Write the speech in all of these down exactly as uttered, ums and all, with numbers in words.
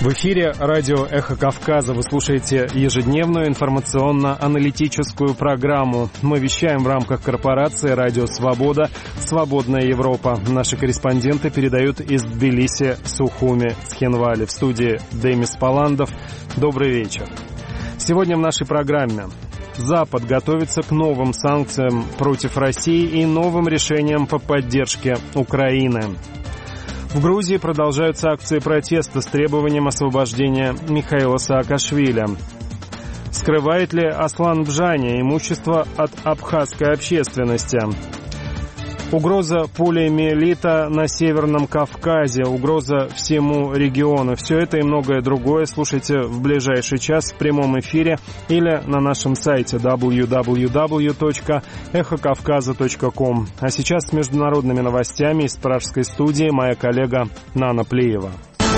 В эфире радио «Эхо Кавказа». Вы слушаете ежедневную информационно-аналитическую программу. Мы вещаем в рамках корпорации «Радио Свобода. Свободная Европа». Наши корреспонденты передают из Тбилиси, Сухуми, Цхинвали. В студии Демис Паландов. Добрый вечер. Сегодня в нашей программе. Запад готовится к новым санкциям против России и новым решениям по поддержке Украины. В Грузии продолжаются акции протеста с требованием освобождения Михаила Саакашвили. Скрывает ли Аслан Бжани имущество от абхазской общественности? Угроза полиомиелита на Северном Кавказе, угроза всему региону. Все это и многое другое слушайте в ближайший час в прямом эфире или на нашем сайте дабл ю дабл ю дабл ю точка эхо кавказа точка ком. А сейчас с международными новостями из пражской студии моя коллега Нана Плеева.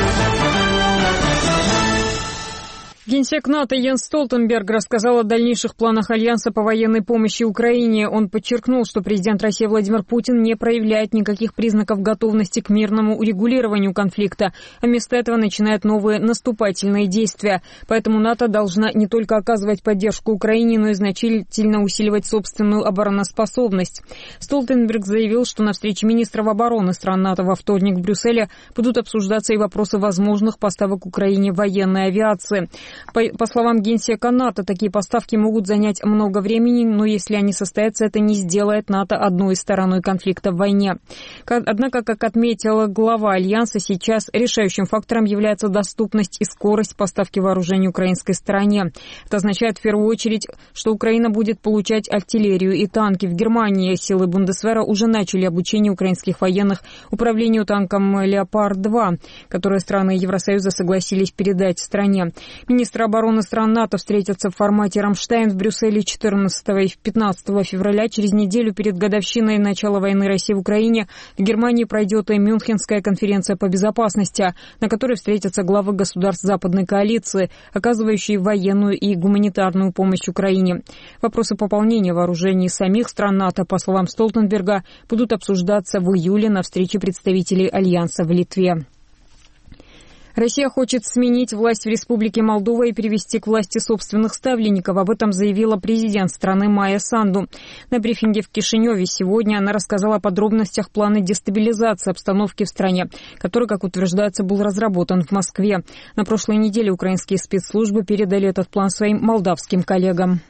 Генсек НАТО Йенс Столтенберг рассказал о дальнейших планах Альянса по военной помощи Украине. Он подчеркнул, что президент России Владимир Путин не проявляет никаких признаков готовности к мирному урегулированию конфликта, а вместо этого начинает новые наступательные действия. Поэтому НАТО должна не только оказывать поддержку Украине, но и значительно усиливать собственную обороноспособность. Столтенберг заявил, что на встрече министров обороны стран НАТО во вторник в Брюсселе будут обсуждаться и вопросы возможных поставок Украине военной авиации. По, по словам генсека НАТО, такие поставки могут занять много времени, но если они состоятся, это не сделает НАТО одной стороной конфликта в войне. Однако, как отметила глава Альянса, сейчас решающим фактором является доступность и скорость поставки вооружений украинской стороне. Это означает в первую очередь, что Украина будет получать артиллерию и танки. В Германии силы Бундесвера уже начали обучение украинских военных управлению танком «Леопард-два», которые страны Евросоюза согласились передать стране. Министры обороны стран НАТО встретятся в формате «Рамштайн» в Брюсселе четырнадцатого и пятнадцатого февраля. Через неделю перед годовщиной начала войны России в Украине в Германии пройдет и Мюнхенская конференция по безопасности, на которой встретятся главы государств Западной коалиции, оказывающие военную и гуманитарную помощь Украине. Вопросы пополнения вооружений самих стран НАТО, по словам Столтенберга, будут обсуждаться в июле на встрече представителей Альянса в Литве. Россия хочет сменить власть в Республике Молдова и перевести к власти собственных ставленников. Об этом заявила президент страны Майя Санду. На брифинге в Кишиневе сегодня она рассказала о подробностях плана дестабилизации обстановки в стране, который, как утверждается, был разработан в Москве. На прошлой неделе украинские спецслужбы передали этот план своим молдавским коллегам.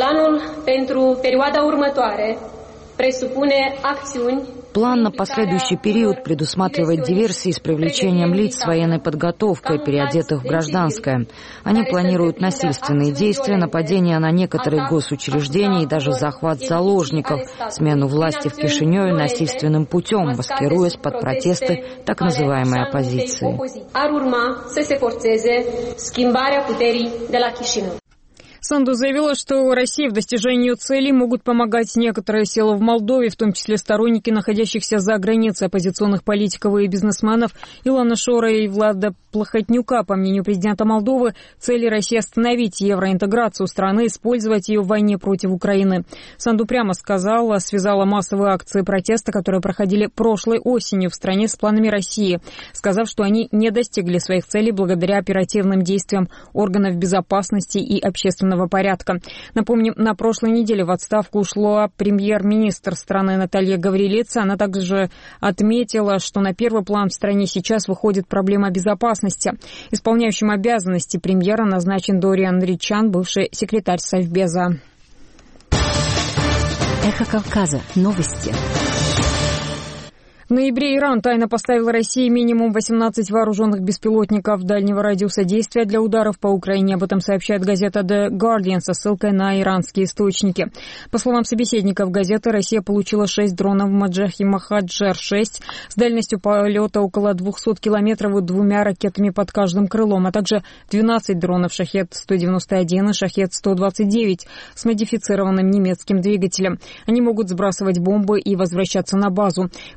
План на последующий период предусматривает диверсии с привлечением лиц с военной подготовкой, переодетых в гражданское. Они планируют насильственные действия, нападения на некоторые госучреждения и даже захват заложников, смену власти в Кишиневе насильственным путем, маскируясь под протесты так называемой оппозиции. Санду заявила, что России в достижении ее целей могут помогать некоторые силы в Молдове, в том числе сторонники находящихся за границей оппозиционных политиков и бизнесменов Илона Шора и Влада Плохотнюка. По мнению президента Молдовы, цели России остановить евроинтеграцию страны, использовать ее в войне против Украины. Санду прямо сказала, связала массовые акции протеста, которые проходили прошлой осенью в стране, с планами России, сказав, что они не достигли своих целей благодаря оперативным действиям органов безопасности и общественного порядка. Напомним, на прошлой неделе в отставку ушла премьер-министр страны Наталья Гаврилица. Она также отметила, что на первый план в стране сейчас выходит проблема безопасности. Исполняющим обязанности премьера назначен Дориан Ричан, бывший секретарь Совбеза. Эхо Кавказа. Новости. В ноябре Иран тайно поставил России минимум восемнадцать вооруженных беспилотников дальнего радиуса действия для ударов по Украине. Об этом сообщает газета The Guardian со ссылкой на иранские источники. По словам собеседников газеты, Россия получила шесть дронов Маджахи Махаджер шесть с дальностью полета около двухсот километров и двумя ракетами под каждым крылом, а также двенадцать дронов Шахед сто девяносто один и Шахед сто двадцать девять с модифицированным немецким двигателем. Они могут сбрасывать бомбы и возвращаться на базу. Большая часть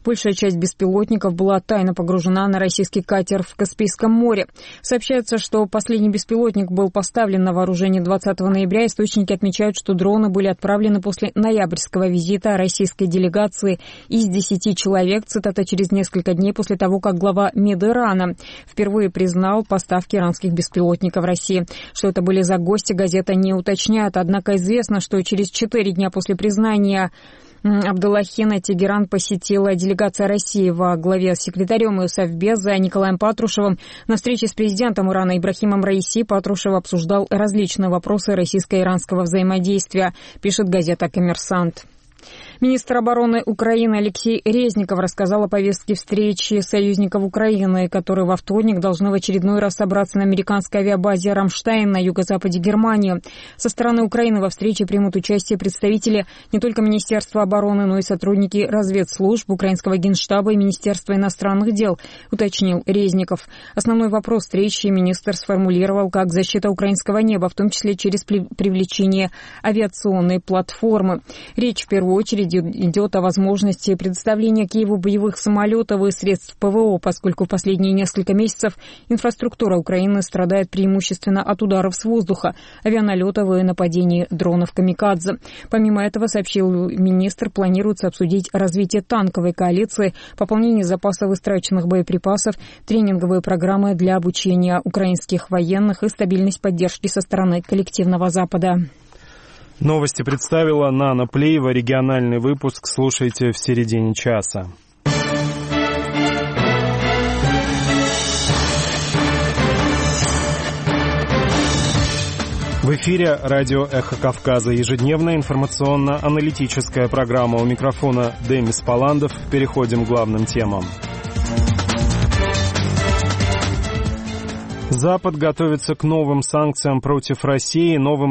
часть беспилотников была тайно погружена на российский катер в Каспийском море. Сообщается, что последний беспилотник был поставлен на вооружение двадцатого ноября. Источники отмечают, что дроны были отправлены после ноябрьского визита российской делегации из десяти человек, цитата, через несколько дней после того, как глава МИД Ирана впервые признал поставки иранских беспилотников в России. Что это были за гости, газета не уточняет, однако известно, что через четыре дня после признания Абдуллахина Тегеран посетила делегация России во главе с секретарем ее Совбеза Николаем Патрушевым. На встрече с президентом Ирана Ибрахимом Раиси Патрушев обсуждал различные вопросы российско-иранского взаимодействия, пишет газета «Коммерсант». Министр обороны Украины Алексей Резников рассказал о повестке встречи союзников Украины, которые во вторник должны в очередной раз собраться на американской авиабазе «Рамштайн» на юго-западе Германии. Со стороны Украины во встрече примут участие представители не только Министерства обороны, но и сотрудники разведслужб, украинского генштаба и Министерства иностранных дел, уточнил Резников. Основной вопрос встречи министр сформулировал как защита украинского неба, в том числе через привлечение авиационной платформы. Речь в первую очередь идет о возможности предоставления Киеву боевых самолетов и средств ПВО, поскольку в последние несколько месяцев инфраструктура Украины страдает преимущественно от ударов с воздуха, авианалетов и нападений дронов «Камикадзе». Помимо этого, сообщил министр, планируется обсудить развитие танковой коалиции, пополнение запасов истраченных боеприпасов, тренинговые программы для обучения украинских военных и стабильность поддержки со стороны коллективного Запада. Новости представила Нана Плеева. Региональный выпуск слушайте в середине часа. В эфире радио «Эхо Кавказа». Ежедневная информационно-аналитическая программа. У микрофона Демис Паландов. Переходим к главным темам. Запад готовится к новым санкциям против России, новым